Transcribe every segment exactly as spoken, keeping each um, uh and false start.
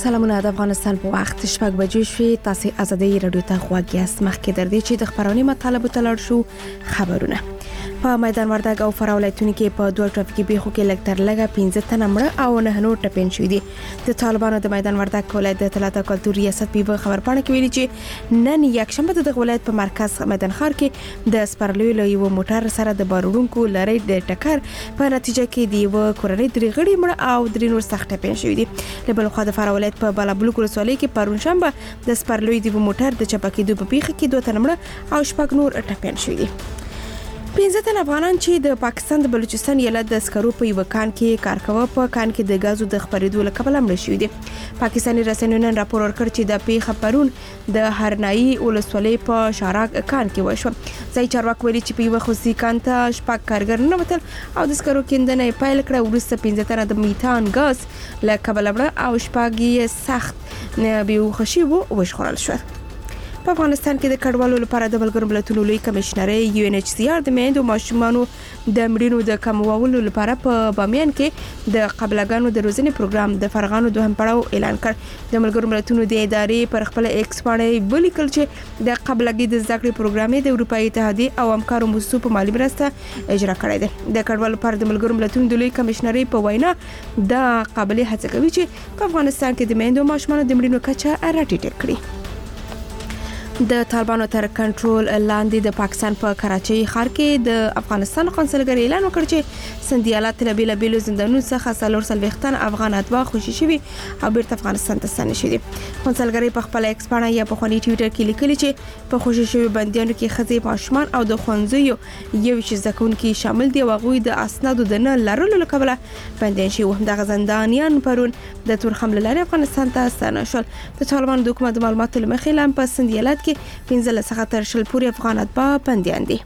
سلامونه. د افغانستان په وخت شپږ بجې شوې. تاسو ازادي رادیو ته غوږ یاست. مخکې در دې چې د خبرونې مطالبه تلل شو خبرونه په میدان وردګ او فراه ولایتونو کې په دوه ټرافیکي پیښو کې لږ تر لږه پنځه تنه مړه او نه نور ټپین شوي دي. د طالبانو د میدان وردګ ولایت د اطلاعات او کلتور ریاست په خبر پاڼه کې ویلي چې نن یکشنبه د ولایت په مرکز میدان ښار کې د سپرلیو له یو موټر سره د بارونکو لړۍ د ټکر په نتیجه کې د یو کورنۍ درې غړي مړه او درې نور سخت ټپین شوي دي. له بل خوا د فراه ولایت په بالابلوک ولسوالۍ کې پرون شنبه د سپرلیو د موټر د چپکېدو په پیښه کې دوه تنه مړه او شپږ نور ټپین شوي دي. پنځه تنه افغانان چې د پاکستان د بلوچستان ایالت د سکرو په یو کان کې کار کوي په کان کې د غازو د خپرېدو له کبله مړ شوي دي. پاکستاني رسنیو نن راپور ورکړ چې د پیښه پرون د هرنایي ولسوالۍ په شاراک کان کې وشو. ځای چارواکي ویلي چې په یو خصوصي کان ته شپږ کارګر ننوتل او د سکرو کیندنه یې پیل کړه. وروسته پنځه تنه د میتان غاز له کبله مړه او شپږ یې سخت بېهوښه شوي وژغورل شول. په افغانستان کې د کډوالو لپاره د ملګرو ملتونو لوی کمشنري یو ان ایچ سی آر د میندو ماشومانو د مړینو د کمولو لپاره په بامیان کې د قبلګانو د روزنې پروګرام د فرغانو دوهم پړاو اعلان کړ. د ملګرو ملتونو د ادارې پر خپل ایکس باندې ولیکل چې د قبلګي د زده کړې پروګرام د اروپאי اتحادیه او همکارو مؤسسو په مالی مرسته اجرا کړی دی. د کډوالو لپاره د ملګرو ملتونو د لوی کمشنري په وینا د قابلیت هڅه کوي چې په افغانستان کې د میندو ماشومانو د مړینو کچه راټیټه کړي. د طالبانو تر کنټرول لاندې د پاکستان په کراچۍ ښار کې د افغانستان قونسلګر اعلان وکړ چې سندیالات له بیل بیل زندانونو څخه څلور څلوېښت افغان اتباع خوشي شوي او بیرته افغانستان ته ستانه شوي دي. قونسلګرۍ په خپل ایکس باندې یا په خوني ټویټر کې لیکلي چې په خوشي شوي بندیانو کې ښځې ماشومان او د ښوونځیو یو چې زده کوونکي شامل دي او هغوی د اسنادو د نه لرلو له کبله بندیان شوي. همدغه زندانیان پرون د تورخم له لارې افغانستان ته ستانه شول. د طالبانو د حکومت د معلوماتو له مخې لا په سندیالات پنځه څخه تر شل پورې افغان اتباع بندیان دي.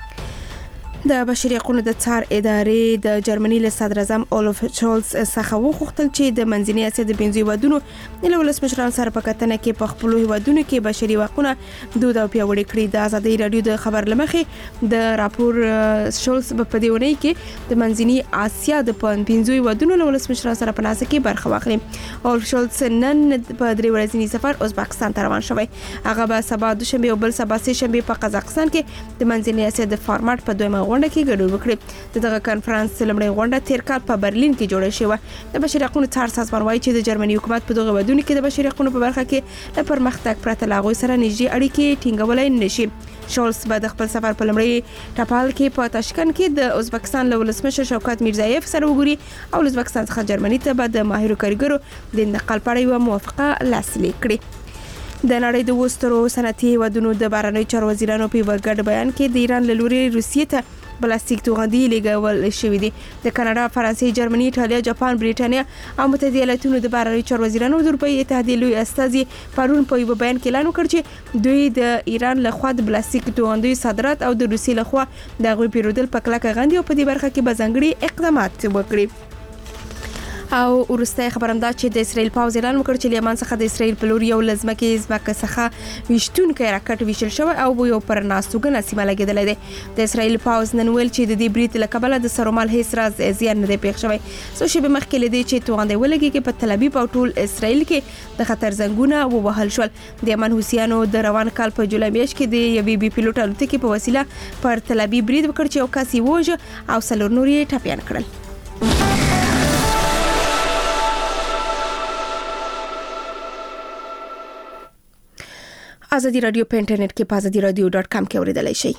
د بشري حقوقو د څار ادارې د جرمني له صدر اعظم اولف شولز څخه وغوښتل چې د منځنۍ اسیا د پنځه هیوادونو له ولسمشرانو سره په کتنه کې په خپلو هیوادونو کې بشري حقوقونه دود او پیاوړي کړي. د ازادي رادیو د خبر لمخې د راپور شولز په دې ونې کې د منځنۍ اسیا د پنځه هیوادونو له ولسمشرانو سره په ناسه کې برخه واخلي. اولف شولز نن په درې ورځني سفر ازبکستان ته روان شوی. هغه به سبا دوشنبه او بل سبا سه شنبه په قزاقستان کې د منځنۍ اسیا د فارمټ په دویمه غونډه کې ګډون وکړي. دغه کانفرنس لمړی غونډه تیر کال په برلین کې جوړه شوه. د بشري حقوقو څار سازمان وايي چې د جرمني حکومت په دغه ودونو کې د بشري حقوقو په برخه کې د پرمختګ پرته لا غوي سره نږدې اړیکې ټینګولای نشي. شولز به د خپل سفر په لمړی ټاپال کې په تاشکند کې د ازبکستان له ولسمشر شوکت میرزایف سره وګوري او ازبکستان څخه جرمني ته به د ماهرو کارګرو د انتقال په اړه یو موافقه لاسلیک کړي. د نړۍ د وسترو صنعتي هیوادونو د بهرنیو چارو وزیرانو په یو ګډ بیان کې د ایران له لوري روسیې ته پلاستیک توغندي لګول شوې دي. د کاناډا، فرانسې، جرمني، ایټالیا، جاپان، بریټانیا او متحده ایالاتونو د بهرنیو چارو وزیرانو د اروپאי اتحادیې لوی استازي پرون په یو بیان کې اعلان وکړ چې دوی د ایران له خوا د پلاستیک توغندیو صادرات او د روسیې له خوا د هغوی پیرودل په کلکه غندي او په دې برخه کې به ځانګړي اقدامات وکړي. او ورسته خبرم دا چې د اسرائیل پاوز اعلان وکړ چې لیمان څخه د اسرائیل په لور یو لزمکه ځمکه څخه وشتونکو راکټ ویشل شوی او یو پر ناستوګنه سیمه لګیدل دي. د اسرائیل پاوز نن ویل چې د دې بریټ له کبله د سرومال هیڅ راز زیان نه دی پیښ شوی. څو شپې مخکې لدی چې توغندې ولګي په تل ابیب او ټول اسرائیل کې د خطر زنګونه ووهل شول. د یمن حوثیانو د روان کال په جولای میاشت کې د یوې بي پیلوټ الوتکې په وسیله پر تل ابیب برید وکړ چې یو کس یې ووژه او څلور نور یې ټپیان کړل. ازادي رادیو په انټرنیټ کې په ازادي رادیو ډاټ کام کې اوریدلای شئ.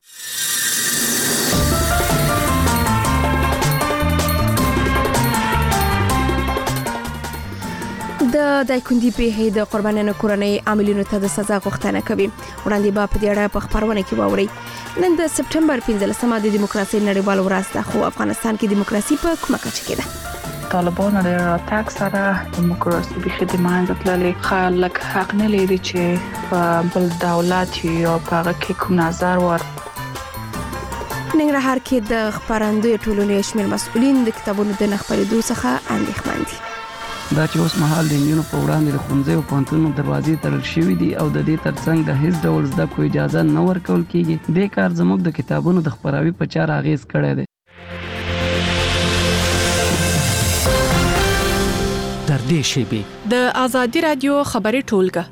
د دایکندي پیښې د قربانیانو کورنۍ عاملینو ته د سزا غوښتنه کوي. وړاندې به په دې اړه په خبرونه کې واورئ. نن د سپټمبر پنځلسمه د دیموکراسي نړیوال ورځ ده، خو افغانستان کې دیموکراسي په کومه کچه کې ده؟ طالبانو د راتګ سره دیموکراسي به خدمت تللي خلک حق نه لري چې په بل دولت یا په هغه کې کوم نظر ور. ننګرهار کې د خبرندوی ټولنې شمېر مسؤلین د کتابونو د نه خپرېدو څخه اندېښمن دي. دا چې اوس مهال د نجونو په وړاندې د ښوونځیو او پوهنتونونو دروازې تړل شوې دي او د دې ترڅنګ د هیڅ ډول زده کړو اجازه نه ورکول کېږي. دې کار زموږ د کتابونو د خپراوي په چاره اغېز کړی دی. در دې شیبې د آزادي رادیو خبري ټولګه.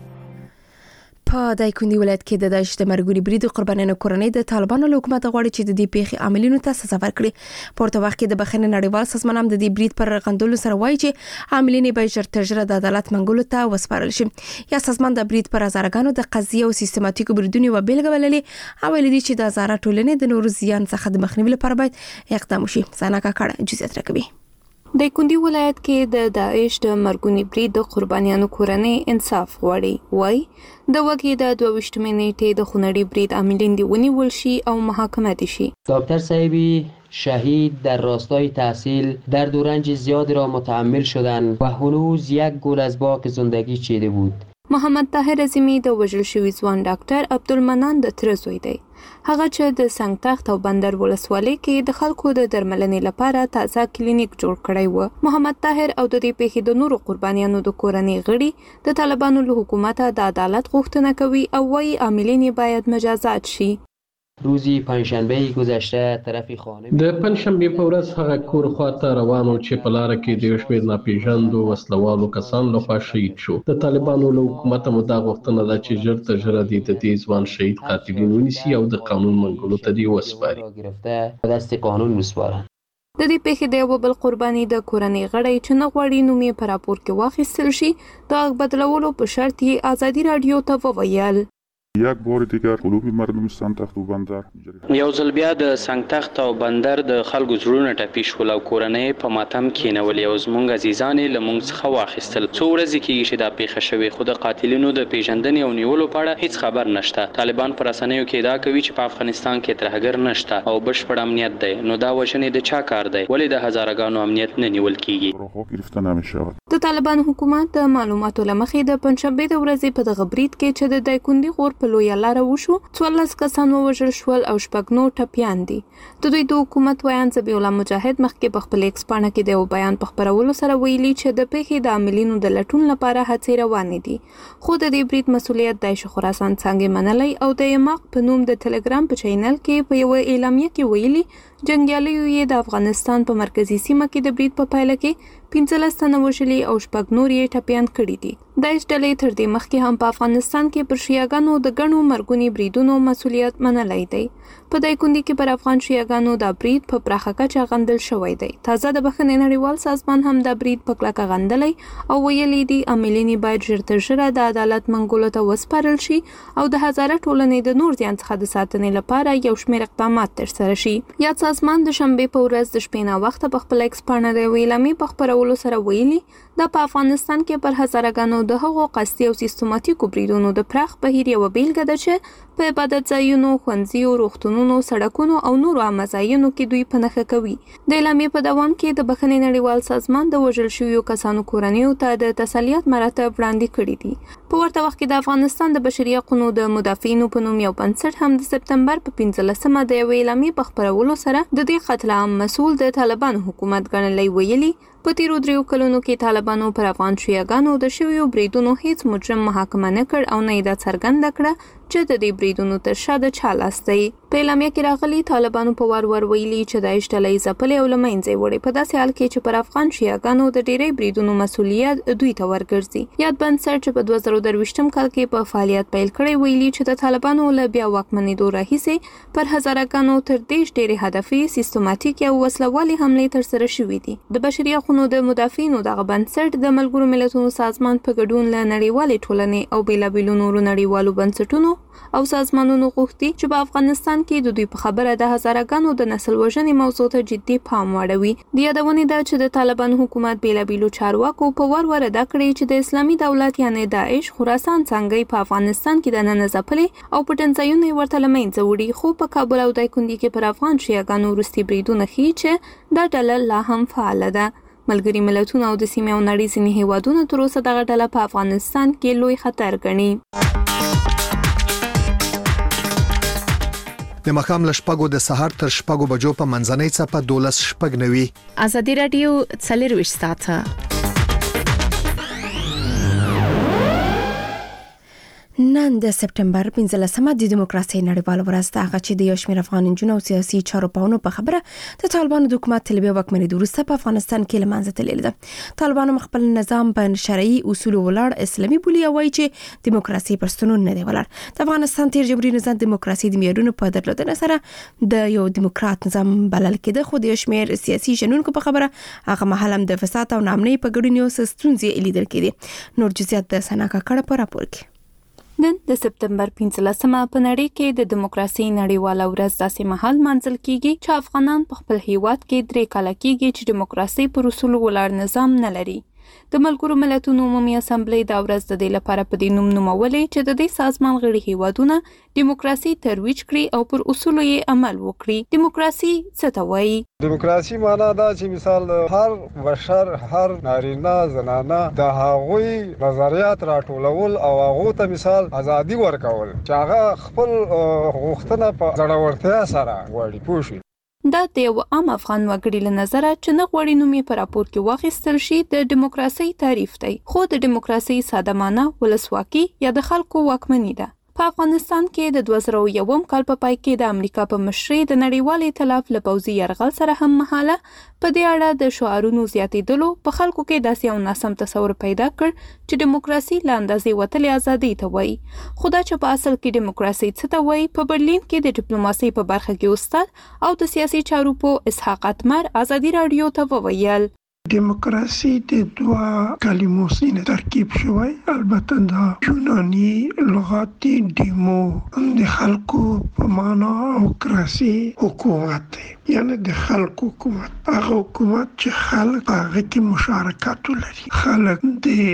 په دایکنډي ولایت کې د داعش د مرګوري برید قربانیانو کورنۍ د طالبانو له حکومت غواړي چې د دې پیښې عاملینو ته سزا ورکړي. پورته وخت کې د بخښنې نړیوال سازمان هم د دې برید پر غندلو سره وایي چې عاملین به ژر تر ژره د عدالت منګولو ته وسپارل شي. یا سازمان د برید پر هزارګانو د قضیې او سیستماتیکو بریدونو و بیلګه وللې او ویلي چې د هزاره ټولنې د نورو زیان څخه د مخنیوي لپاره باید اقدام وشي. سانا کاکړه جزئیات راکوي. د دایکنډي ولایت کې د داعش د مرګونی برید د قربانیانو کورنۍ انصاف غواړي. وای د وګړي د دوه ویشتمې نیټې د خونړي برید عاملین دی ونیول شي او محاکمه دي شي. دکتر صاحبی شهید در راستای تحصیل در دورنج زیادی را متحمل شدند و هنوز یک گل از باغ زندگی چیده بود. محمد طاهر عظیمی د وژل شوي ځوان ډاکټر عبدالمنان د تره زوی دی. هغه چې د سنگ تخت او بندر ولسوالۍ کې د خلکو د درملنې لپاره تازه کلینیک جوړ کړی و. محمد طاهر او د دې پیښې د نورو قربانیانو د کورنۍ غړي د طالبانو له حکومت د عدالت غوښتنه کوي او وايي عاملین باید مجازات شي. روزی پنجشنبه گذشته طرفی خانه د پنجشنبه په ورځ هغه کور خواته روانو چې په لار کې د یو شمېر ناپېژاندو وسلوالو کسانو لخوا شهید شو. د طالبانو له حکومت هم دا غوښتنه ده چې ژر تر ژره د دې ځوان شهید قاتلین ونیسي او د قانون منګولو ته دې وسپاري. په دست قانون وسپاري. د دې پیښې د یو بل قرباني د کورنۍ غړي چې نه غواړي نوم یې په راپور کې واخیستل شي د بدلولو په شرط یې آزادي رادیو ته وویل. یک بار دیگر قلوب مردم سنگتخت و بندر یو ځل بیا د سنگتخت او بندر د خلکو زړونه ټپي شول او کورنۍ په ماتم کېنولې او زموږ عزیزان یې له موږ څخه واخیستل. څو ورځې کېږي چې دا پیښه شوې خو د قاتلینو د پیژندنې او نیولو په اړه هیڅ خبر نشته. طالبان په رسنیو کې ادعا کوي چې په افغانستان کې ترهګر نشته او بشپړ امنیت دی. نو دا وژنې د چا کار دی؟ ولې د هزارګانو امنیت نه نیول کېږي؟ د طالبان حکومت د معلوماتو له مخې د پنجشنبه د ورځې په دغه برید کې چې د دایکنډي غور په لویه لاره وشو څوارلس کسان ووژل شول او شپږ نور ټپیان دي. د دوی د حکومت ویان ذبیح الله مجاهد مخکې په خپل ایکس پاڼه کې د یو بیان په خپرولو سره ویلي چې د پیښې د عاملینو د لټون لپاره هڅې روانې دي. خو د دې برید مسؤلیت داعش خراسان څنګه منلی او د یماق په نوم د ټلګرام په چینل کې په یو اعلامیه کې ویلي جنگیالیو یې د افغانستان په مرکزی سیمه کې د برید په پایله کې پنځلس تنه وژلي او شپږ نور یې ټپیان کړي دي. داعش ډلې تر دې مخکې هم په افغانستان کې پر شیعاګانو د ګڼو مرګوني بریدونو مسؤلیت منلی دی. په دایکنډي کې پر افغان شیعاګانو دا برید په پراخه کچه غندل شوی دی. تازه د بخښنې نړیوال سازمان هم دا برید په کلکه غندلی او ویلي دي عاملین باید ژر تر ژره د عدالت منګولو ته وسپارل شي او د هزاره ټولنې د نور زیان څخه د ساتنې لپاره یو شمېر اقدامات ترسره شي. یا سازمان د شنبه په ورځ د شپې نه وخته په خپل ایکس پاڼه د ویلامي په خپرولو سره ویلي دا په افغانستان کې پر هزارګانو د هغو قصدي او سیستماتیکو بریدونو د پراخ بهیر یو بیلګه ده چې په عبادت ځایونو، ښوونځیو، روغتونونو، سړکونو او نورو عامه ځایونو کې دوی په نښه کوي. د اعلامیې په دوام کې د بخښنې نړیوال سازمان د وژل شویو کسانو کورنیو ته د تسلیت مراتب وړاندې کړي دي. په ورته وخت کې د افغانستان د بشري حقوقو د مدافعینو په نوم یو بنسټ هم د سپتمبر په پنځلسمه د یوې اعلامیې په خپرولو سره د دې قتل عام مسؤل د طالبانو حکومت ګڼلی ویلي په تیرو دریو کلونو کې طالبانو پر افغان شیعاګانو د شویو بریدونو هیڅ مجرم محاکمه نه کړ او نه یې دا څرګنده کړه چې د دې بریدونو تر شا د چا لاس دی. په اعلامیه کې راغلي طالبانو په وار ور ویلي چې داعش ډلې ځپلې او له منځه وړې په داسې حال کې چې پر افغان شیعاګانو د ډېرې بریدونو مسؤلیت دوی ته ورګرځي. یاد بنسټ چې په دوه زره درویشتم کال کې په فعالیت پیل کړی ویلي چې د طالبانو له بیا واکمنېدو راهیسې پر هزارګانو تر دېرش ډېرې هدفي سیستماتیک او وسلوالې حملې ترسره شوې دي. د بشري حقوقو د مدافعینو دغه بنسټ د ملګرو ملتونو سازمان په ګډون له نړیوالې ټولنې او بېلابېلو نورو نړیوالو بنسټونو او سازمانونو غوښتي چې په افغانستان کې د دوی په خبره د هزارګانو د نسل وژنې موضوع ته جدي پام واړوي. د یادونې ده چې د طالبان حکومت بېلابېلو چارواکو په وار ور ادا کړی چې د اسلامي دولت یعنی داعش خراسان څنګه په افغانستان کې د نن ځپلې او پټنځایونه ورته له منځه وړي. خو په کابل او دایکنډي کې پر افغان شیعاګانو وروستي بریدونه ښیي چې دا ډله لا هم فعاله ده. ملګري ملتونه او د سیمې او نړۍ ځینې هیوادونه تر اوسه دغه ډله په افغانستان کې لوی خطر ګڼي. د مخام لشپګو د سحر تر شپګو بجو په منځنۍ څپه دولس شپګ نوي. آزادي رادیو څلور ساعته نن د سپټمبر پنځلسمه د دیموکراسي نړیواله ورځ ده، هغه چې د یو شمېر افغان نجونو او سیاسي چارو پاونو په خبره د طالبانو د حکومت طلبي واکمنۍ وروسته په افغانستان کې لمانځه تللې ده. طالبانو خپل نظام په شرعي اصول ولاړ اسلامي بولی او وایي چې دیموکراسي پر ستونون نه دی ولاړ. د افغانستان تیر جمهوریت نظام دیموکراسي د معیارونو په درلودنه سره د یو دیموکرات نظام بلل کېده، خو د یو شمېر سیاسي شنونکو په خبره هغه مهال هم د فساد او ناامنۍ په ګډون یو ستونزې لیدل کېدې. نور جزئیات د سنا کاکړ په راپور کې. نن د سپټمبر پنځلسمه په نړۍ کې د دیموکراسي نړیواله ورځ داسې مهال مانځل کیږي چې افغانان په خپل هیواد کې درې کاله کېږي چې دیموکراسي پر اصولو ولاړ نظام نه لري. د ملګرو ملتونو عمومي اسامبلې دا ورځ د دې لپاره په دې نوم نومولې چې د دې سازمان غړي هیوادونه دیموکراسي ترویج کړي او پر اصولو یې عمل وکړي. دیموکراسي څه ته وایي؟ دیموکراسي معنا دا چې مثال هر بشر، هر نارینه زنانه د هغوی نظریات راټولول او هغه ته مثال ازادي ورکول چې هغه خپل غوښتنه په ځړورتیا سره وړي. پوښي دا د یو عام افغان وګړي له نظره چې نه غواړي نوم یې په راپور کې واخیستل شي د دیموکراسي تعریف دی، خو د دیموکراسي ساده معنی ولسواکي یا د خلکو واکمني ده. په افغانستان کې د دوه زره یو کال په پای کې د امریکا په مشرۍ د نړیوال ائتلاف له پوځي یرغل سره هم مهاله په دې اړه د شعارونو زیاتېدلو په خلکو کې داسې یو ناسم تصور پیدا کړ چې دیموکراسي له اندازې وتلې ازادي ته وایي. خو دا چې په اصل کې دیموکراسي څه ته وایي، په برلین کې د ډیپلوماسۍ په برخه کې استاد او د سیاسي چارو په اسحاق اتمر ازادي رادیو ته وویل. دیموکراسي د دوه کلمو څخه ترکیب شوی، البته دا یوناني لغات دیمو د خلکو په معنا او کراسي حکومت دی، یعنی د خلکو حکومت. هغه حکومت چې خلک هغه کې مشارکت لري، خلک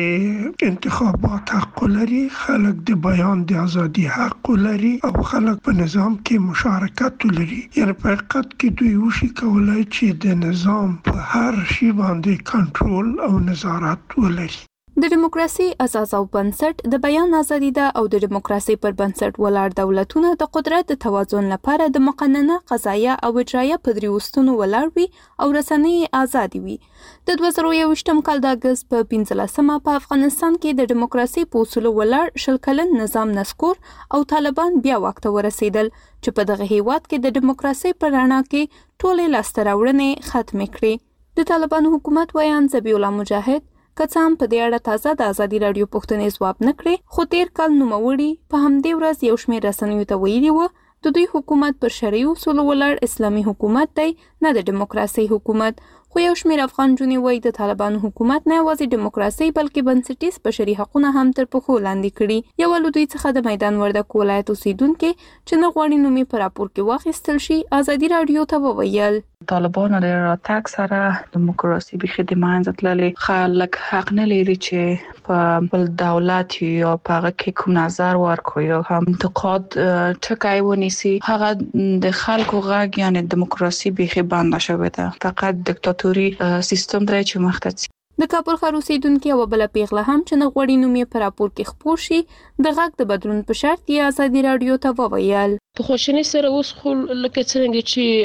د انتخابات حق لري، خلک د بیان د ازادي حق لري او خلک په نظام کې مشارکت لري. یعنی په حقیقت کې دوی وشي کولای چې د نظام په هر شی باندې د کنټرول او نظارت ولري. د دیموکراسي اساس او بنسټ د بیان ازادي ده او د دیموکراسي پر بنسټ ولاړ دولتونه د قدرت د توازن لپاره د مقننه قضایه او اجرایه په درې وستونو ولاړ وي او رسنۍ آزادي وي. د دوه زره یوویشتم کال د اګست په پنځلسمه په افغانستان کې د دیموکراسي په اصولو ولاړ شل کلن نظام نسکور او طالبان بیا واک ته ورسېدل چې په دغه هیواد کې د دیموکراسي په رڼا کې ټولې لاسته راوړنې ختمې کړې. د طالبانو حکومت ویان ذبیح الله مجاهد که څه هم په دې اړه تازه د ازادي رادیو پوښتنې ځواب نه کړې، خو تیر کال نوموړي په همدې ورځ یو شمېر رسنیو ته ویلي و د دوی حکومت پر شرعي اصولو ولاړ اسلامي حکومت دی، نه د دیموکراسي حکومت. خو یو شمېر افغان جونې وایي د طالبانو حکومت نه یوازې دیموکراسي بلکې بنسټیز بشري حقونه هم تر پښو لاندې کړي. یو له دوی څخه د میدان وردګ ولایت اوسیدونکي چې نه غواړي نوم یې په راپور کې واخیستل شي ازادي رادیو ته وویل. طالبانو د راتګ سره دیموکراسي به خدمت تللې، خلک حق نه لري چې په بل دولت یا په هغه کې کوم نظر ورکړي یا هم انتقاد ټکای ونیسي. هغه د خلکو غږ یعنی دیموکراسي به بند شوه ده، فقط دیکتاتوري سیستم دی چې مخته. د کابل ښار اوسیدونکي او بل پیغله هم چې نه غوړي نوم یې په راپور کې خپور شي د غږ د بدلون په شرط یې ازادي رادیو ته وویل. په خوشنۍ سره اوس خو لکه څنګه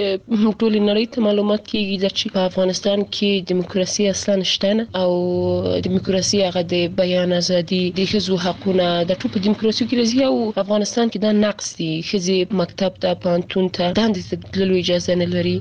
چې ټول نړۍ ته معلومات کیږي چې په افغانستان کې دیموکراسي اصلا نشته نه او دیموکراسي هغه د بیان ازادي د ښځو حقونه د ټول په دیموکراسي کې راځي او افغانستان کې دا نقص دي. ښځې مکتب ته پانتون ته دندې ته تللو اجازه نه لري،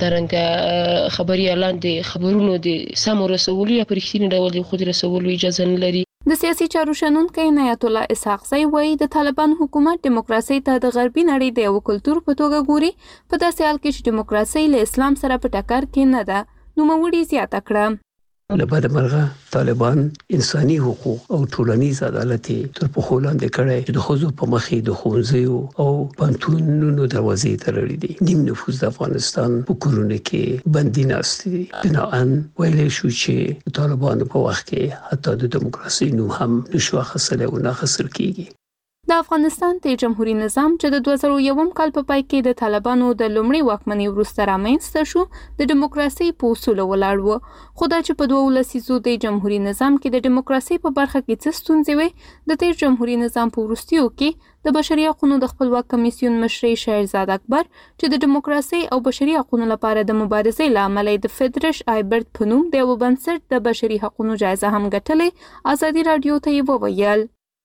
همدارنګه خبري اعلان د خبرونو د سم رسولو یا په رښتیني ډول د خود رسولو اجازه نه لري. د سیاسي چارو شنونکی عنایت الله اسحاق زئی وایي د طالبان حکومت دیموکراسي ته د غربي نړۍ د یو کلتور په توګه ګوري، په داسې حال کې چې دیموکراسي له اسلام سره په ټکر کې نه ده. نوموړي زیاته کړه لپاره مرغه طالبان انساني حقوق او ټولنیز عدالت تر پخوا لاندې کړي چې د خزو په مخې د ښوونځیو او پانتونونو دروازې تړلې دي. نیم نفوس د افغانستان په کورونو کې بندي ناست دي. بناءً ویلی شو چې طالبانو په وخت کې حتی د دیموکراسي نوم هم نشو اخیستلی او نه اخیستل کیږي. د افغانستان د جمهوریت نظام چې د دوه زره یو کال په پای کې د طالبانو د لومړي واکمنۍ وروسته رامنځته شو د دیموکراسي په اصولو ولاړ و. خو دا چې په دوه لسیزو د جمهوریت نظام کې د دیموکراسي په برخه کې څه ستونزې وې، د تیر جمهوریت نظام په وروستیو کې د بشري حقوقو د خپلواک کمیسیون مشر شهرزاد اکبر چې د دیموکراسي او بشري حقوقو لپاره د مبارزې لامل د فدرش آیبرت په نوم د یو بنسټ د بشري حقوقو جایزه هم ګټلې. ازادي رادیو ته یې وویل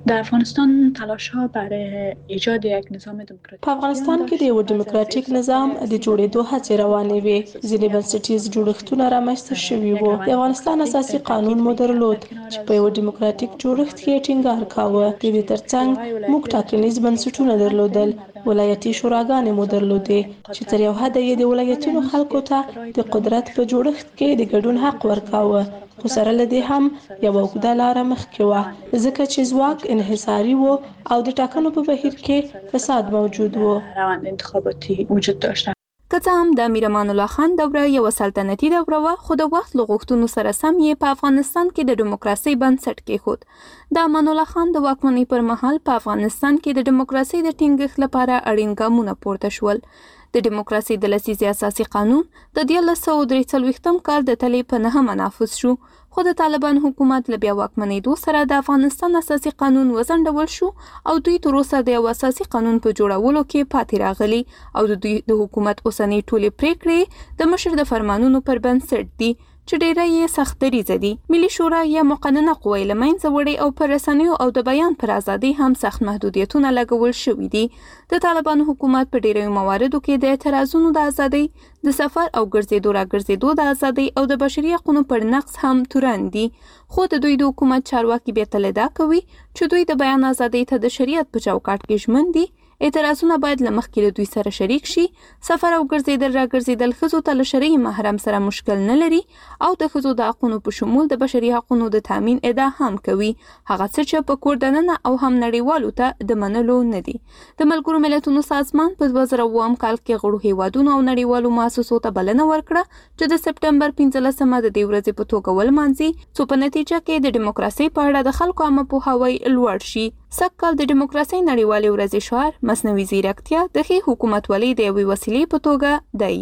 در افغانستان تلاش ها برای ایجاد یک نظام دموکراتیک په افغانستان کې د یو دیموکراتیک نظام د جوړېدو هڅې روانې وې. ځینې بنسټیز جوړښتونه رامنځته شوي وو. د افغانستان اساسي قانون مو درلود چې په یو دیموکراتیک جوړښت کې ټینګار کاوه. د دې ترڅنګ موږ ټاکنیز بنسټونه درلودل. ولایتي شوراګانې مو درلودې چې تر یو حده یې د ولایتونو خلکو ته د قدرت په جوړښت کې د ګډون حق ورکاوه. خو سره له دې هم یو اوږده لاره مخکې وه، ځکه چې ځواک انحصاري و او د ټاکنو په بهیر کې فساد موجود و. روند انتخاباتی وجود داشت. که څه هم د امیر امان الله خان دوره یو سلطنتي دوره وه، خو د وخت له غوښتنو سره سم یې په افغانستان کې د دیموکراسۍ بنسټ کېښود. د امان الله خان د واکمنۍ پر مهال په افغانستان کې د دیموکراسۍ د ټینګښت لپاره اړین ګامونه پورته شول. د دیموکراسۍ د لسیزې اساسي قانون د دیارلس سوه درې څلوېښتم کال د تلې په نهمه نافذ شو، خو د طالبان حکومت له بیا واکمنېدو سره د افغانستان اساسي قانون وځنډول شو او دوی تر اوسه د یو اساسي قانون په جوړولو کې پاتې راغلي او د دوی د حکومت اوسنۍ ټولې پریکړې د مشر د فرمانونو پر بنسټ دي چې ډیره یې سخت دریځه دي. ملي شورا یا مقننه قوه له منځه وړې او پر رسنیو او د بیان پر ازادۍ هم سخت محدودیتونه لګول شوي دي. د طالبانو حکومت په ډیرو مواردو کې د اعتراضونو د ازادۍ، د سفر او ګرځېدو را ګرځېدو د ازادۍ او د بشري حقوقو پر نقض هم تورن دي. خو د دوی د حکومت چارواکي بیا تل دا کوي چې دوی د بیان ازادۍ ته د شریعت په چوکاټ کې ژمن دي. اعتراضونه باید له مخکې له دوی سره شریک شي. سفر او ګرځېدل را ګرځېدل ښځو ته له شرعي محرم سره مشکل نه لري او د ښځو د حقونو په شمول د بشري حقونو د تامین ادعا هم کوي، هغه څه چې په کور دننه او هم نړیوالو ته د منلو نه دي. د ملګرو ملتونو سازمان په دوه زره اووم کال کې غړو هیوادونو او نړیوالو مؤسسو ته بلنه ورکړه چې د سپټمبر پنځلسمه د دې ورځې په توګه ولمانځي، څو په نتیجه کې د دیموکراسۍ په اړه د خلکو عامه پوهاوی لوړ شي. سږ کال د دیموکراسۍ نړیوالې ورځې شعار مصنوعي ځیرکتیا د ښې حکومتولۍ د یوې وسیلې په توګه دی.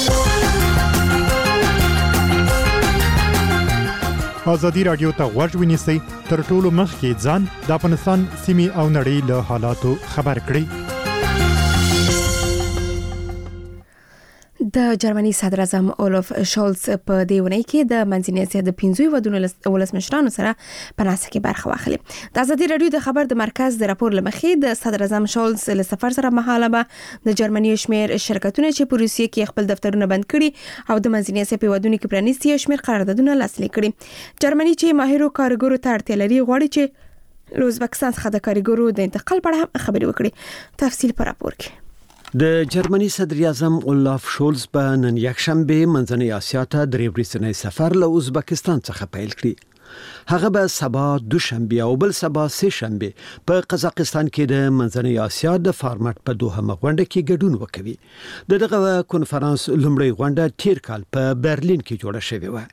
ازادي راډیو ته غوږ ونیسئ، تر ټولو مخکې ځان د افغانستان سیمې او نړۍ له حالاتو خبر کړئ. د جرمني صدر اعظم اولف شولز په دې ونې کې د منځنۍ اسیا د پنځو هیوادونو ولسمشرانو سره په ناسته کې برخه واخلي. د ازادي راډیو د خبر د مرکز د راپور لمخې د صدر اعظم شولز له سفر سره مهاله به د جرمني شمیر شرکتونه چې په روسیې کې خپل دفترونه بند کړي او د منځنۍ اسیا په هیوادونو کې پرانیستي شمیر قراردادونه لاسلیک کړي. جرمني چې ماهرو کارګرو ته اړتیا لري غواړي چې له ازبکستان څخه د کارګرو د انتقال په اړه هم خبرې وکړي. تفصیل په راپور کې. د جرمني صدر اعظم اولاف شولز په نن یکشنبه منځنۍ اسیا ته درې ورځنی سفر له ازبکستان څخه پیل کړی. هغه به سبا دوشنبه او بل سبا سه شنبه په قزاقستان کې د منځنۍ اسیا د فارمټ په دوه مغونډه کې ګډون وکوي. دغه کنفرانس لومړی غونډه تیر کال په برلین کې جوړه شوې و.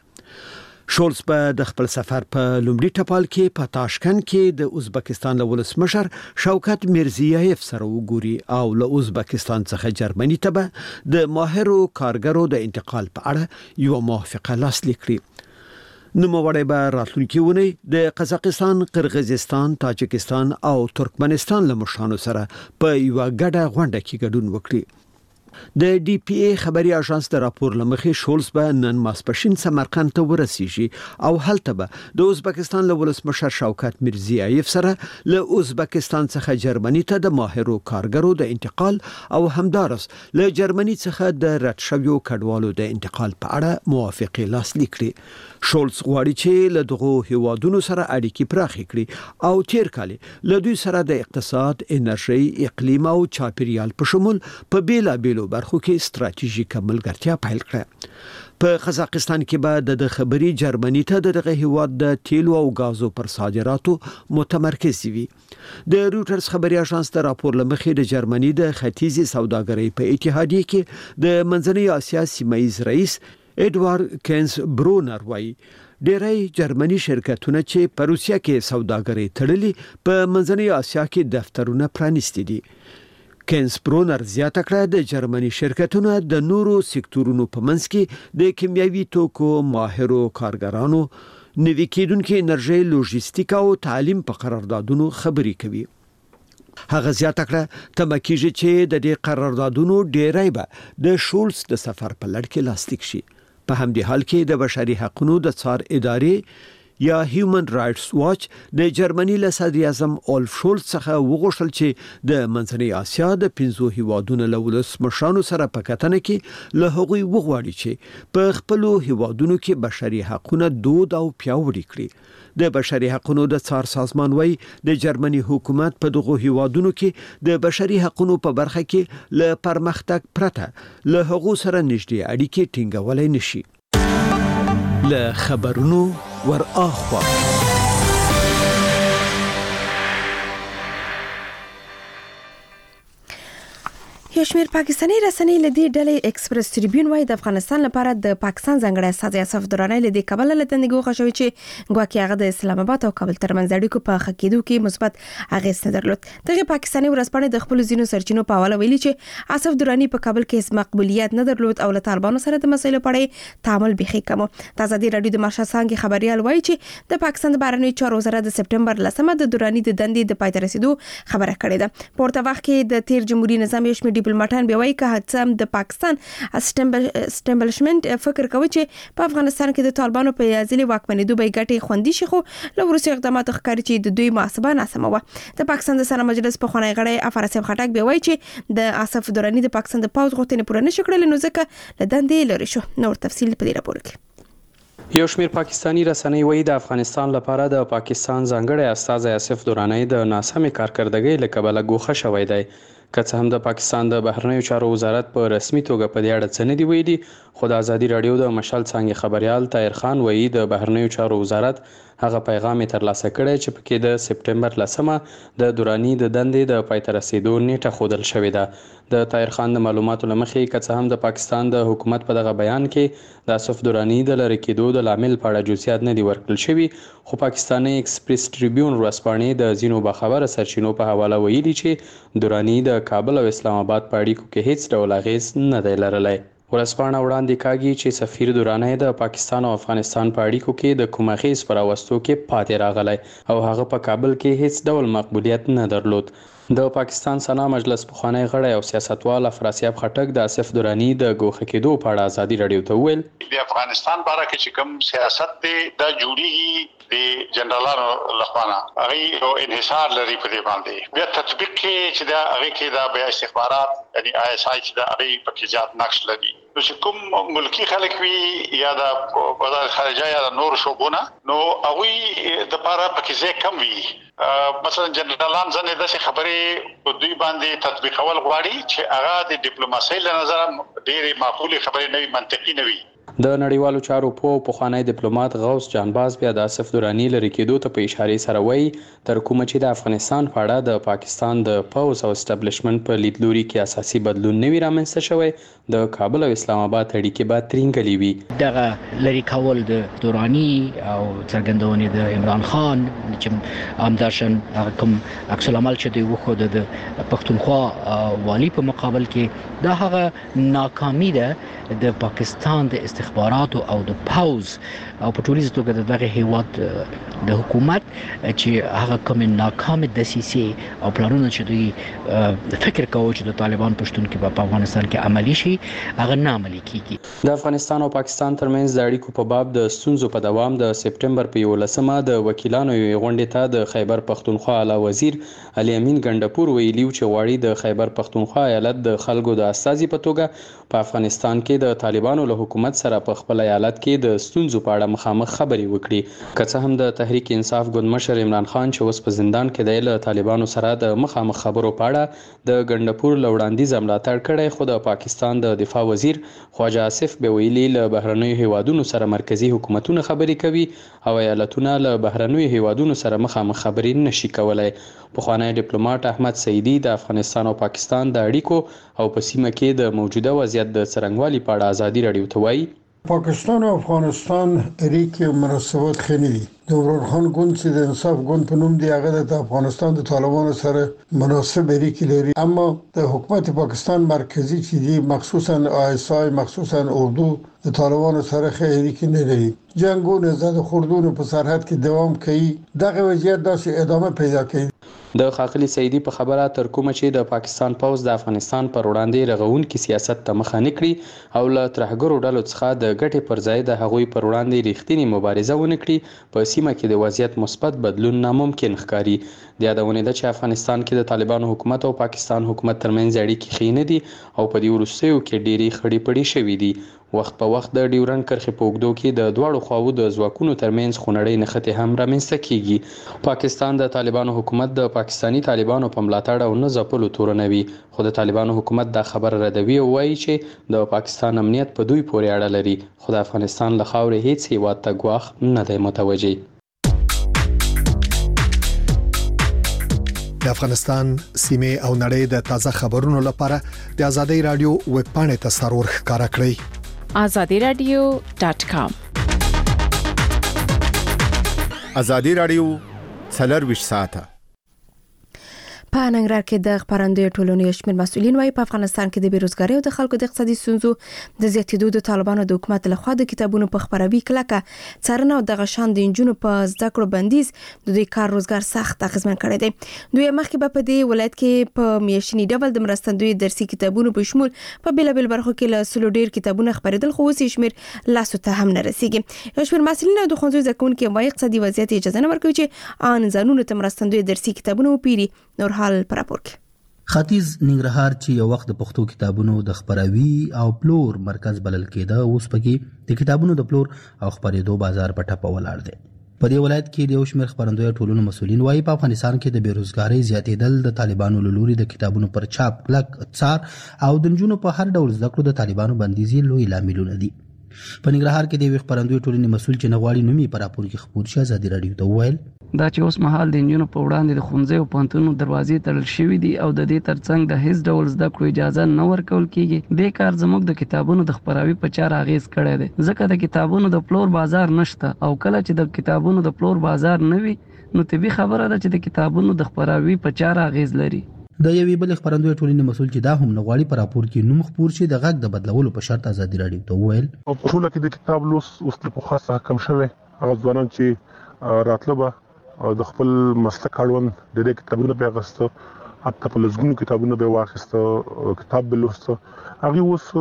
شولز په د خپل سفر په لومړي ټپال کې په تاشکند کې د ازبکستان له ولسمشر شوکت میرزیایف سره وګوري او له ازبکستان څخه جرمني ته به د ماهرو کارګرو د انتقال په اړه یو موافقه لاسلیک کړي. نوموړی به راتلونکي ونی د قزاقستان، قرغیزستان، تاجکستان او ترکمنستان له مشرانو سره په یو ګډه غونډه کې ګډون وکړي. د ډي پی ای خبري اژانس د راپور لمخې شولز به نن ماسپښین سمرقند ته ورسیږي او هلته به د ازبکستان له ولسمشر شوکت میرزیایف سره له ازبکستان څخه جرمني ته د ماهرو کارګرو د انتقال او همدارس له جرمني څخه د رد شویو کډوالو د انتقال په اړه موافقه لاسلیک کړي. شولز غواړي چې له دغو هیوادونو سره اړیکې پراخې کړي او تیر کال له دوی سره د اقتصاد، انرژي، اقلیم او چاپیریال په شمول په بیلا بیلو برخو کې ستراتیژیکه ملګرتیا پیل کړه. په قزاقستان کې به د خبري جرمني ته دغه هیواد د تیلو او غازو پر صادراتو متمرکز وي. د روټرز خبري اژانس د راپور لمخې د جرمني د ختیځي سوداګرۍ په اتحادیه کې د منځنۍ اسیا سیمایي رئیس ایډوارد کینز برونر وایي ډېری جرمني شرکتونه چې په روسیا کې سوداګري تړلي په منځنۍ اسیا کې دفترونه پرانیستي دي. کینز برونر زیاته کړه د جرمني شرکتونه د نورو سکتورونو په منځ کې د کیمیاوي توکو، ماهرو کارګرانو، نوي کېدونکو انرژي، لوجستیک او تعلیم په قراردادونو خبري کوي. هغه زیاته کړه تمه کیږي چې د دې قراردادونو ډېری به د شولز د سفر په لړ کې لاسلیک شي. په همدې حال کې د بشري حقوقو د څار ادارې یا هیومن رائټس واچ د جرمني له صدر اعظم اولف شولز څخه وغوښتل چې د منځنۍ اسیا د پنځو هیوادونو له ولسمشرانو سره په کتنه کې له هغوی وغواړي چې په خپل هیوادونو کې بشري حقوقونه دود او پیاوړي کړي د بشري حقوقو د څار سازمان وايي د جرمني حکومت په دغه هیوادونو کې د بشري حقوقو په برخه کې له پرمختګ پرته له هغو سره نږدې اړیکې ټینګولای نشي. له خبرونو ور اخوا یو شمېر پاکستاني رسنۍ له دې ډلې ایکسپریس ټریبیون وايي د افغانستان لپاره د پاکستان ځانګړی استازی اسف درانی له دې کبله له دندې ګوښه شوی چې ګواکې هغه د اسلام آباد او کابل ترمنځ اړیکو په ښه کېدو کې مثبت اغېز نه درلود. دغه پاکستاني ورځپاڼې د خپلو ځینو سرچینو په حواله ویلي چې اسف درانی په کابل کې هیڅ مقبولیت نه درلود او له طالبانو سره د مسایلو په اړه تعامل بيخي کم. د ازادي رادیو د مارشال څانګې خبريال وایي چې د پاکستان د بهرنیو چارو وزارت د سپټمبر لسمه د درانی د دندې د پای ته رسیدو خبره کړې ده. پورته وخت کې د تیر جمهوریت نظام یو شمېر ډیپلوماټان به وایي که هڅه د پاکستان اسټابلیشمنت فکر کوي چې په افغانستان کې د طالبانو په ځلې واکمنېدو به ګټې خوندي شي، خو له وروستي اقداماتو ښکاري چې د دوی محاسبه ناسمه وه. د پاکستان د سنا مجلس پخوانی غړی افر اسف خټک به وایي چې د اسف درانی د پاکستان د پاوز غوښتنې پوره نشي کړلی، نو ځکه له دندې لرې شو. نور تفصیل په دې راپور کې. یو شمېر پاکستانی رسنۍ وایي د افغانستان لپاره د پاکستان ځانګړی استازی اسف درانی د ناسمې کارکردګۍ له کبله ګوښه شوی دی. که څه هم د پاکستان د بهرنیو چارو وزارت په رسمي توګه په دې اړه څه نه دی ویلي، خو د ازادي رادیو د مشال څانګې خبريال طاهر خان وایي د بهرنیو چارو وزارت هغه پیغام ترلاسه کړی چې پکې د سپټمبر لسمه د درانی د دندې د پای ته رسیدو نیټه ښودل شوې ده. د طاهر خان د معلوماتو له مخې که څه هم د پاکستان د حکومت په دغه بیان کې د اسف درانی د لرې کېدو د لامل په اړه جزئیات نه دي ورکړل شوي، خو پاکستاني ایکسپریس ټریبیون ورځپاڼې د ځینو باخبره سرچینو په حواله ویلي چې درانی د کابل او اسلام آباد په اړیکو کې هیڅ ډول اغېز نه دی لرلی. ورځپاڼه وړاندې کاږي چې سفیر درانی د پاکستان او افغانستان په اړیکو کې د کوم اغېز پر راوستو کې پاتې راغلی او هغه په کابل کې هیڅ ډول مقبولیت نه درلود. د پاکستان سنا مجلس پخوانی غړی او سیاستوال افر اسف خټک د اسف درانی د ګوښه کېدو په اړه ازادي رادیو ته وویل د افغانستان باره کې چې کوم سیاست دی دا جوړیږي د جنرالانو لخوا هغه یو انحصار لري په دې باندې، بیا تطبیق کې چې دا هغه کې دا بیا استخبارات یعنی آی اس آی چې دا هغه پکې زیات نقش لري. نو چې کوم ملکی خلک وي یا د وزارت خارجه یا د نور شعبونه نو هغه د پاره پکې ځای کم وي. مثلا جنرالان ځنه داسې خبرې په دوی باندې تطبیقول غواړي چې هغه د ډیپلوماسۍ له نظر ډېرې معقولې خبرې نه وي، منطقي نه وي. د نړیوالو چارو په پخوانی ډیپلوماټ غوث جانباز بیا د اسف درانی لرې کېدو ته په اشاره سره وایي تر کومه چې د افغانستان په اړه د پاکستان د پوز او اسټابلیشمنت په لیدلوري کې اساسي بدلون نه وي رامنځته شوی، د کابل او اسلام آباد اړیکې به ترینګلې وي. دغه لرې کول د درانی او څرګندونې د عمران خان چې همداشان کوم عکس العمل چې دی وخت د پښتونخوا والی په مقابل کې دا هغه ناکامي ده د پاکستان د استخباراتو او د پاوز او په ټولیزه توګه دغه هیواد د حکومت چې هغه کوم ناکامه دسیسې او پلانونه چې دوی فکر کوي چې د طالبان پښتون کې په افغانستان کې عملی شي هغه نه عملی کیږي. د افغانستان او پاکستان ترمنځ د اړیکو په باب د ستونزو په دوام د سپټمبر په یولسمه د وکیلانو یوې غونډې ته د خیبر پښتونخوا اعلی وزیر علي امین ګنډپور ویلي چې غواړي د خیبر پښتونخوا ایالت د خلکو د استازي په توګه په افغانستان کې د طالبانو له حکومت سره په خپل ایالت کې د ستونزو په اړه مخامخ خبرې وکړي. که څه هم د تحریک انصاف ګوند مشر عمران خان چې اوس په زندان کې دی له طالبانو سره د مخامخ خبرو په اړه د ګنډپور له وړاندیز ملاتړ کړی، خو د پاکستان د دفاع وزیر خواجه آصف به ویلي له بهرنیو هیوادونو سره مرکزی حکومتونه خبرې کوي او ایالتونه له بهرنیو هیوادونو سره مخامخ خبرې نشي کولای. پخوانی ډیپلوماټ احمد سعیدی د افغانستان او پاکستان د اړیکو او په سیمه کې د موجوده وضعیت د څرنګوالي په اړه ازادي رادیو ته وایي پاکستان او افغانستان اړیکې مناسبات خني دي. د ورور خان ګوند چې د انصاف ګوند په نوم دی هغه د افغانستان د طالبانو سره مناسب اړیکې لري، اما د حکومت پاکستان مرکزی چې دی مخصوصا آی اس آی مخصوصا اردو د طالبانو سره اړیکې نه لري. جنگونه زده خوردونه په سرحد کې دوام کوي، دغه وضعیت داسې ادامه پیدا کوي. د ښاغلي سعیدي په خبره تر کومه چې د پاکستان پوځ د افغانستان پر وړاندې رغونکي سیاست ته مخه نه کړي او له ترهګرو ډلو څخه د ګټې پر ځای د هغوی پر وړاندې ریښتینې مبارزه ونه کړي په سیمه کې د وضعیت مثبت بدلون ناممکن ښکاري. د یادونې ده چې افغانستان کې د طالبانو حکومت او پاکستان حکومت ترمنځ اړیکې ښې نه دي او په دې وروستیو کې ډېرې خړې پړې شوي دي. وخت په وخت د ډیورنډ کرښې په اوږدو کې د دواړو خواوو د ځواکونو ترمنځ خونړۍ نښتې هم رامنځته کیږي. پاکستان د طالبانو حکومت د پاکستانی طالبانو په ملاتړ او نه ځپلو تورنوي، خو د طالبانو حکومت دا خبره ردوي او وایي چې د پاکستان امنیت په دوی پورې اړه لري، خو د افغانستان له خاورې هیڅ هیواد ته ګواښ نه دی متوجه. د افغانستان سیمه او نړۍ د تازه خبرونو لپاره د ازادي رادیو ویب پاڼې ته سرور ښکارا کړئ. azadi radio dot com. ازادي رادیو څلور ساعته په ننګرهار کې د خبرندوی ټولنې شمېر مسؤلین وايي په افغانستان کې د بیروزګاری او د خلکو د اقتصادي ستونزو د زیاتېدو د طالبانو د حکومت لخوا د کتابونو په خبروي کلکه څارنه او د غشان د انجونو په زده کړو بندیز د دوی کار روزګار سخت اغیزمن کړی دی. دوی مخکې به په دې ولایت کې په میاشتني ډول د مرستندوی درسي کتابونو په شمول په بیلابل برخو کې له سلو ډیر کتابونه خبرېدل، خو اوس شمېر لاسو ته هم نه رسیږي. یو شمېر مسؤلین او د ښوونځیو زده کوونکي وايي اقتصادي وضعیت اجازه نه ورکوي چې ان ځانونو ته مرستندوی درسي کتابونه وپیري. نور حال پر راپور کې ختیځ ننګرهار چې یو وخت د پښتو کتابونو د خبروي او پلور مرکز بلل کېده، اوس پکې د کتابونو د پلور او خبرېدو بازار په ټپه ولاړ دی. په دې ولایت کې د یو شمېر خبرندوی ټولنو مسؤلین وايي په افغانستان کې د بیروزګاری زیاتېدل د طالبانو له لوري د کتابونو پر چاپ کلک څار او د نجونو په هر ډول زده کړو د طالبانو بندیز لوی لاملونه دي. په ننګرهار کې د یو خبرندوی ټولنې مسؤل چې نغواړي نومي پر راپور کې خبر شي ازادي رادیو ته وویل دا چې اوس مهال د انجونو په وړاندې د ښوونځیو او پوهنتونونو دروازې تړل شوې دي او د دې ترڅنګ د هیڅ ډول زده کړو اجازه نه ورکول کیږي. دې کار زموږ د کتابونو د خبراوي په چار اغیز کړی دی، ځکه د کتابونو د پلور بازار نشته او کله چې د کتابونو د پلور بازار نه وي نو طبیعي خبره ده چې د کتابونو د خبراوي په چار اغیز لري. د یوې بل خبرندوی ټولنې مسؤل چې دا هم نغواړي پر راپور کې نوم خبر شي د غږ د بدلولو په شرط ازادي رادیو ته وویل په ټوله کې د کتاب لوس اوس په خاصه کم شوی. هغه ځوانان چې راتلبه د خپل مسلک اړوند د کتابونو په اغسطو حتی په لزګونو کتابونو به واخیسته کتاب به لوسته، هغه اوس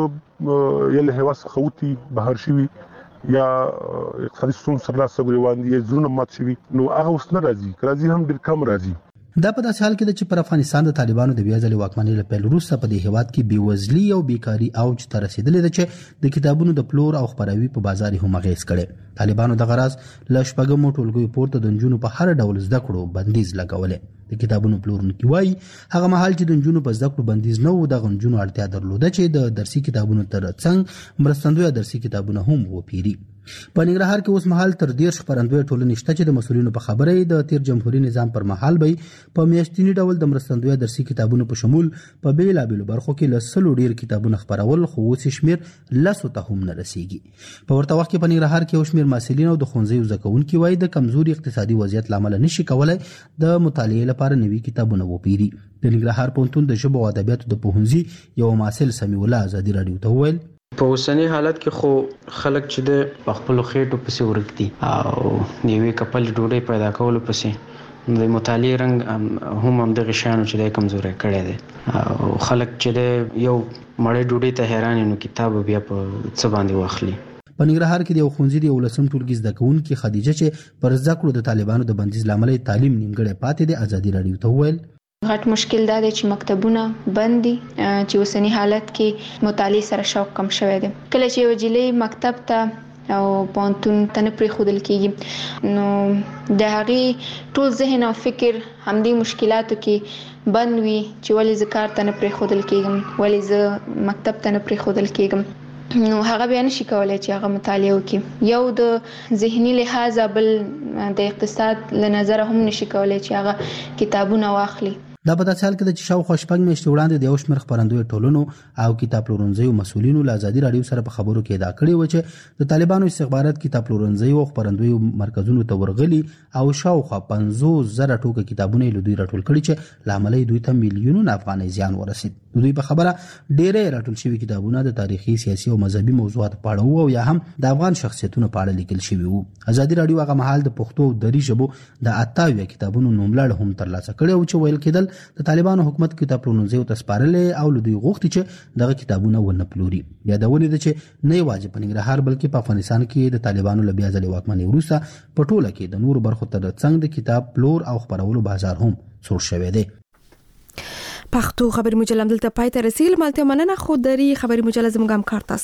یله هوا خوتی بهر شوی یا اقتصادي ستونزې سره لاس غوړي دي، زونه مات شوی، نو هغه اوس نه راځي، راځي هم ډیر کم راځي. دا په داسې حال کې چې پر افغانستان د طالبانو د بیا ځلې واکمنۍ له پیل وروسته په دې هیواد کې بېوزلي او بیکاري اوج ته رسیدلې ده چې د کتابونو د پلور او خبروي په بازار هم اغیز کړي. طالبانو د غراض له شپږمو ټولګیو پورته د نجونو په هر ډول زده کړو بندیز لګولې. د کتابونو پلورونکي وایي هغه مهال چې د نجونو په زده کړو بندیز نه و، د نجونو اړتیا درلوده چې د درسي کتابونو ترڅنګ مرستندوی درسي کتابونه هم وپیري. په ننګرهار کې اوس مهال تر ډیر خبرندوی ټولنې شته چې د مسؤلینو په خبره د تیر جمهوریت نظام پر مهال به په میاشتني ډول د مرستندوی درسي کتابونو په شمول په بیلابېلو برخو کې له سلو ډیر کتابونه خبرول، خو اوس شمېر لسو ته هم نه رسیږي. په ورته وخت کې په ننګرهار کې یو شمېر مسؤلین او د ښوونځیو زده کوونکي وایي د کمزوري اقتصادي وضعیت له امله نشي کولای د مطالعې لپاره نوي کتابونه وپیري. د ننګرهار پوهنتون د ژبو او ادبیاتو د پوهنځي یو محصل سمیع الله ازادي رادیو ته وویل په اوسنی حالت کې خو خلک چې د خپل خېټو پسې ورک دي او نیوي کپل ډوډۍ پیدا کولو پسې د مطالعې رنګ هم هم د غشانو چې د کمزوري کړي دي او خلک چې د یو مړې ډوډۍ ته حیران نو کتاب بیا په څه باندې واخلي. په ننګرهار کې د یو ښوونځي د ولسم ټولګي زده کوونکي خدیجه چې پر زده کړو د طالبانو د بندیز لامل تعلیم نیمګړی پاتې دی، ازادي رادیو ته وویل غټ مشکل دا دی چې مکتبونه بند دي، چې اوسنی حالت کې مطالعه سره شوق کم شوی دی. کله چې یو جلې مکتب ته او پوهنتون ته نه پرېښودل کېږي نو د هغې ټول ذهن او فکر همدې مشکلاتو کې بند وي چې ولې زه کار ته نه پرېښودل کېږم، ولې زه مکتب ته نه پرېښودل کېږم، نو هغه بیا نشي کولای چې هغه مطالعه وکړي. یو د ذهني لحاظ بل د اقتصاد له نظره هم نشي کولای چې هغه کتابونه واخلي. دا په داسې حال کې چې شاوخوا شپږ میاشتې وړاندې د یو شمېر خبرندوی ټولنو او کتاب پلورنځیو مسؤلینو له ازادي رادیو سره په خبرو کې ادعا کړې و چې د طالبانو استخبارات کتاب پلورنځیو او خبرندویو مرکزونو ته ورغلي او شاوخوا پنځوس زره ټوکه کتابونه له دوی راټول کړي چې له امله دوی ته میلیونونه افغانۍ زیان ورسید. د دوی په خبره ډېرې راټول شوي کتابونه د تاریخي سیاسي او مذهبي موضوعاتو په اړه او یا هم د افغان شخصیتونو په اړه لیکل شوي وو. ازادي رادیو هغه مهال د پښتو او دري ژبو د اتاویا کتابونو نوملړ هم ترلاسه کړی او چې ویل کېدل د طالبانو حکومت کتاب پلورنځیو ته سپارلې او له دوی غوښتي چې دغه کتابونه ونه پلوري. یادونه ده چې نه یوازې په ننګرهار بلکې په افغانستان کې د طالبانو له بیا ځلې واکمنۍ وروسته په ټوله کې د نورو برخو تر څنګ د کتاب پلور او خپرولو بازار هم سور شوی دی. پښتو خبري مجله دلته پای ته رسیدل. مالته مننه. خو دري خبري مجله زموږ هم کار تاسو